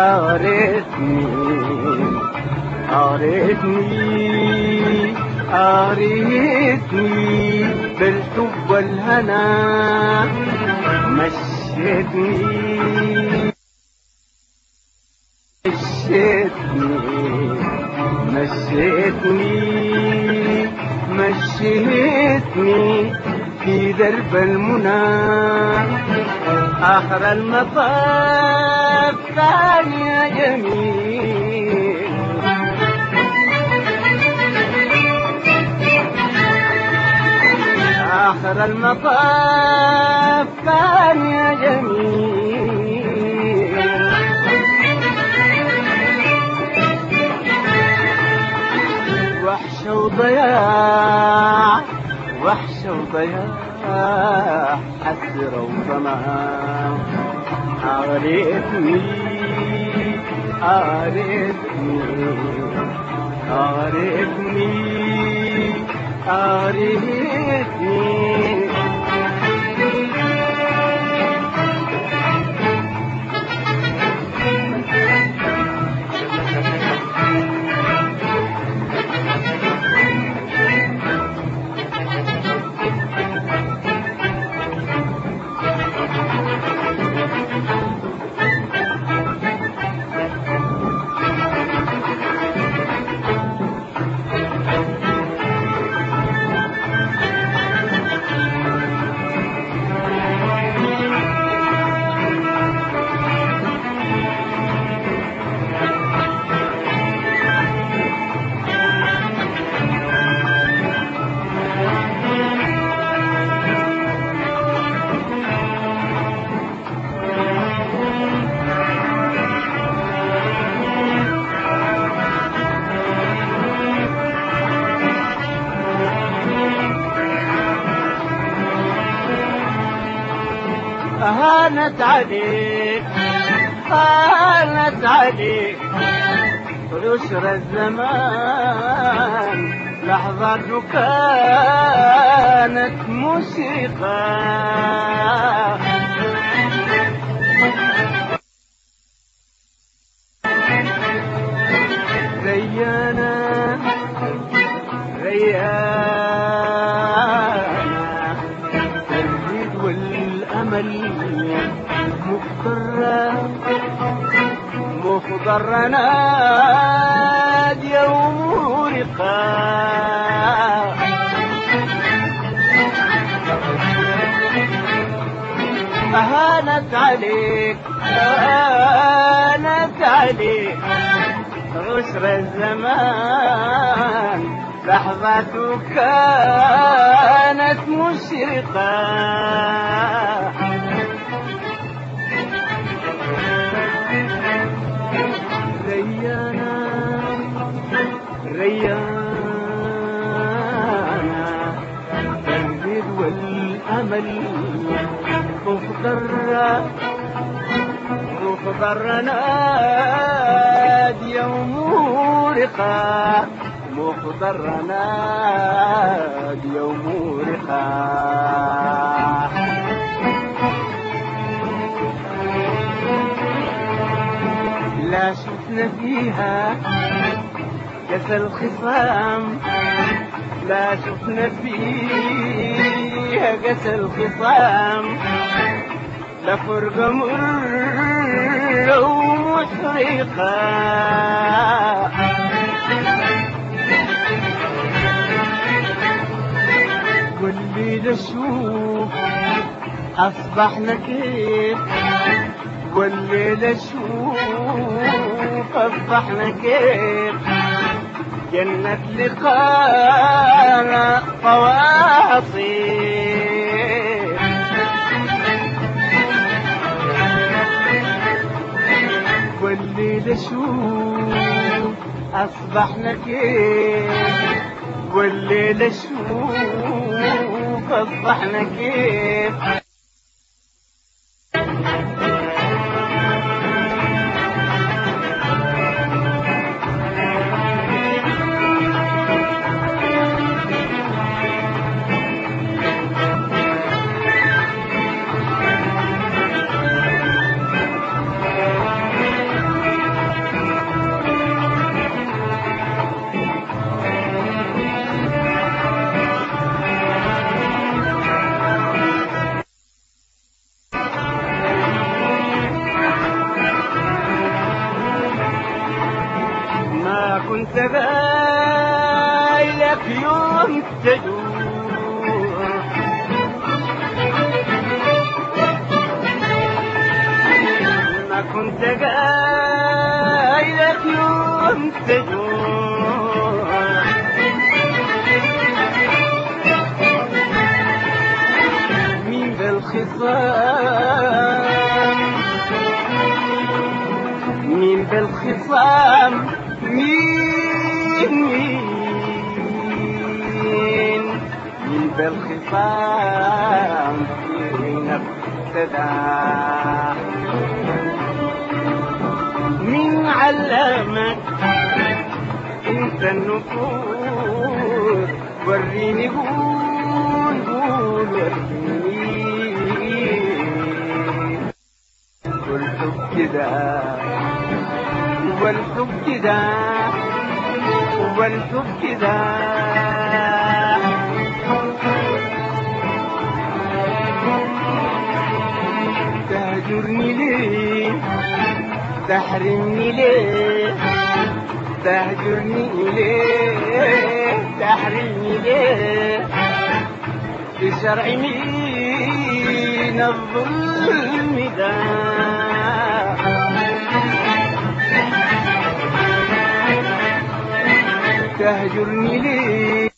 أغرتني أغرتني بالحب والهنا مشيتني في درب المنى آخر المطاف كان يا جميل آخر المطاف كان يا جميل وحشة وضياع حسرة وطمع أغرتني هانت عليك عشر الزمان لحظة كانت موسيقى ريانا ترديد والأمل مخضرة نادية ومورقة هانت عليك عسر الزمان لحظة كانت مشرقة ريانا تردد والأمل مخضر نادية ومورقة لا شفنا فيها كسى الخصام لفرقة مرة ومحرقة والليلة شوف أصبحنا كيف جنة لقانا طواصيف والليلة شوف أصبحنا كيف كنت بايلك يوم تدور، ما كنت بايلك يوم تدور، مين بالخصام مين بالخصام مين بالخصام فينا ابتدى، مين علمك انت النفوس؟ وريني قول وريني، والحب كده والحب كده والحب كده، تهجرني ليه تحرمني ليه، تهجرني ليه تحرمني ليه، في شرع مين الظلم ده؟ تهجرني ليه